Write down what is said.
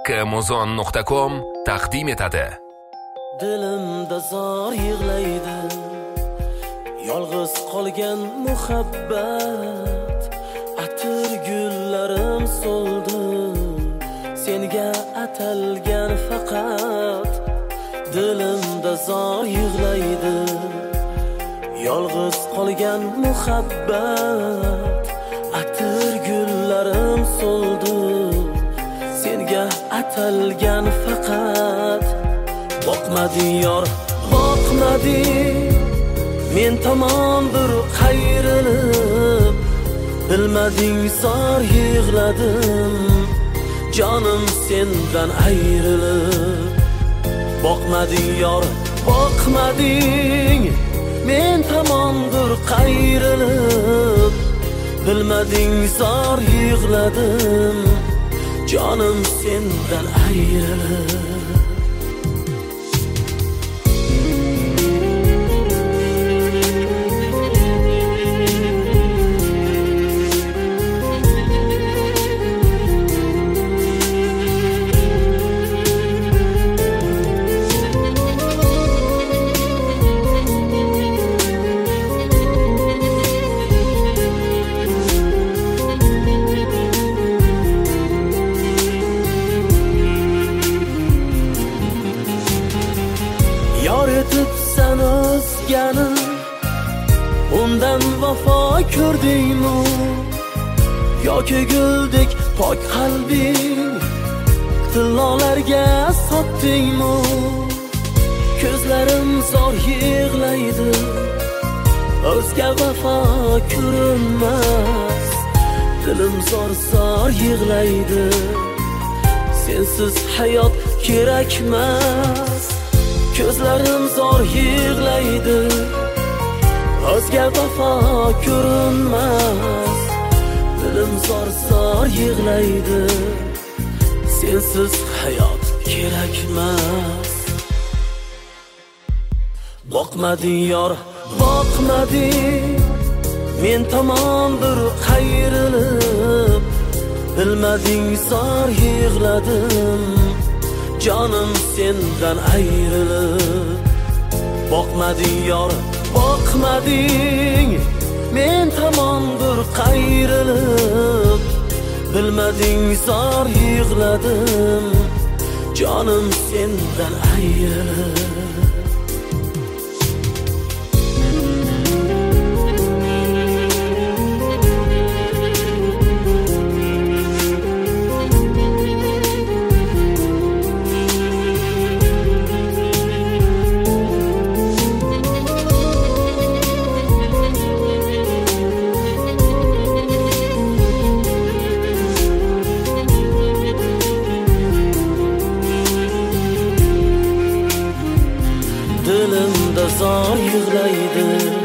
kmozon.com taqdim etadi. Dilimda zor yig'laydi, yolg'iz qolgan muhabbat. Atir gullarim so'ldi, senga atalgan faqat. Dilimda zor yig'laydi, yolg'iz qolgan muhabbat. Atir gullarim so'ldi, senga atalgan faqat. Boqmading yor, boqmading, men tomon bir qayrilib. Bilmading zor yig'ladim, jonim sendan ayrilib. Boqmading yor, boqmading, men tomon bir qayrilib. Bilmading zor yig'ladim, jonim sendan ayrilib. Sen o'zgani, undan vafo ko'rdingmi? Yoki guldek pok qalbing tillolarga sotdingmi? Ko'zlarim zor yig'laydi, o'zga vafo ko'rinmas. Dilim zor yig'laydi, sensiz hayot kerakmas. Ko'zlarim zor yig'laydi, o'zga vafo ko'rinmas. Dilim zor yig'laydi, sensiz hayot kerakmas. Boqmading yor, boqmading, men tomon bir qayrilib. Bilmading zor yig'ladim, jonim sendan ayrilib. Boqmading yor, boqmading, men tomon bir qayrilib. Bilmading zor yig'ladim, jonim sendan ayrilib. Dilimda zor yig'laydi,